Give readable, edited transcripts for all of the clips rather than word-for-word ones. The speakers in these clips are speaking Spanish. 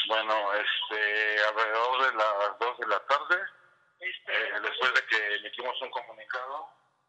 Bueno, alrededor de las 2 de la tarde, después de que emitimos un comunicado,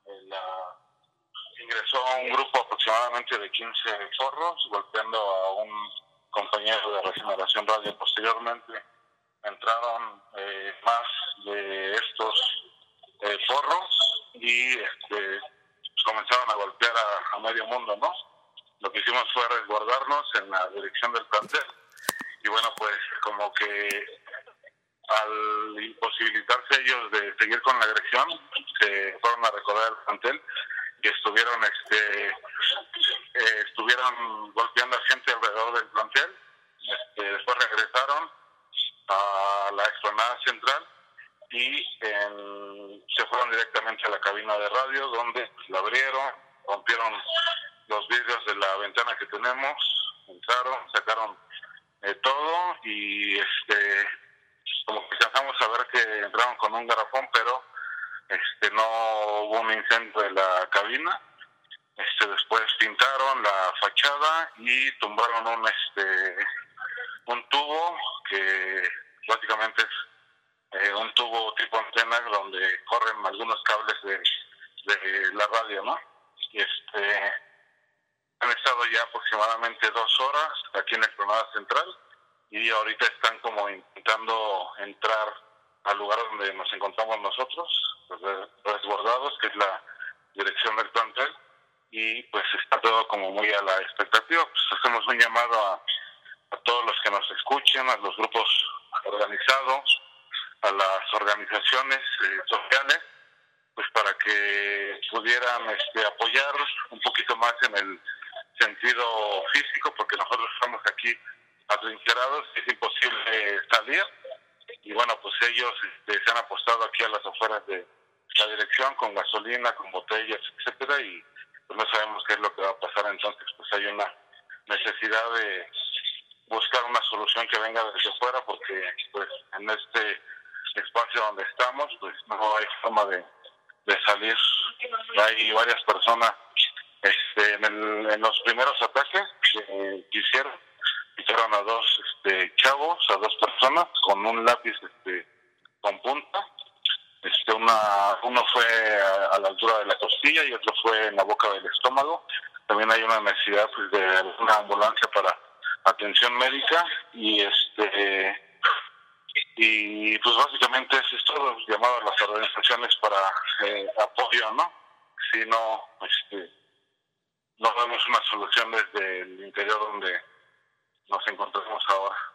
ingresó un grupo aproximadamente de 15 zorros golpeando a un compañero de Regeneración Radio. Posteriormente entraron más de estos zorros y pues comenzaron a golpear a medio mundo, ¿no? Lo que hicimos fue resguardarnos en la dirección del plantel y bueno, pues como que al imposibilitarse ellos de seguir con la agresión, se fueron a recorrer el plantel y estuvieron golpeando a gente alrededor del plantel. Después regresaron a la explanada central y se fueron directamente a la cabina de radio, donde la abrieron, rompieron los vidrios de la ventana que tenemos, entraron, sacaron todo y como que alcanzamos a ver que entraron con un garrafón, pero no hubo un incendio de la cabina. Después pintaron la fachada y tumbaron un tubo que básicamente es un tubo tipo antena donde corren algunos cables de la radio, ¿no? Y han estado ya aproximadamente 2 horas aquí en la explanada central y ahorita están como intentando entrar al lugar donde nos encontramos nosotros, resguardados, que es la dirección del plantel, y pues está todo como muy a la expectativa. Pues hacemos un llamado a todos los que nos escuchen, a los grupos organizados, a las organizaciones sociales, pues para que pudieran apoyar un poquito más en el sentido físico, porque nosotros estamos aquí atrincherados, es imposible salir, y bueno, pues ellos se han apostado aquí a las afueras de la dirección con gasolina, con botellas, etcétera, y pues no sabemos qué es lo que va a pasar. Entonces pues hay una necesidad de buscar una solución que venga desde fuera, porque pues en este espacio donde estamos pues no hay forma de salir. Hay varias personas en los primeros ataques que hicieron a 2 chavos, a 2 personas con un lápiz con punta. Uno fue a la altura de la costilla y otro fue en la boca del estómago. También hay una necesidad pues de una ambulancia para atención médica y pues básicamente eso es todo. Llamado a las organizaciones para apoyo, ¿no? Si no, no vemos una solución desde el interior donde nos encontramos ahora.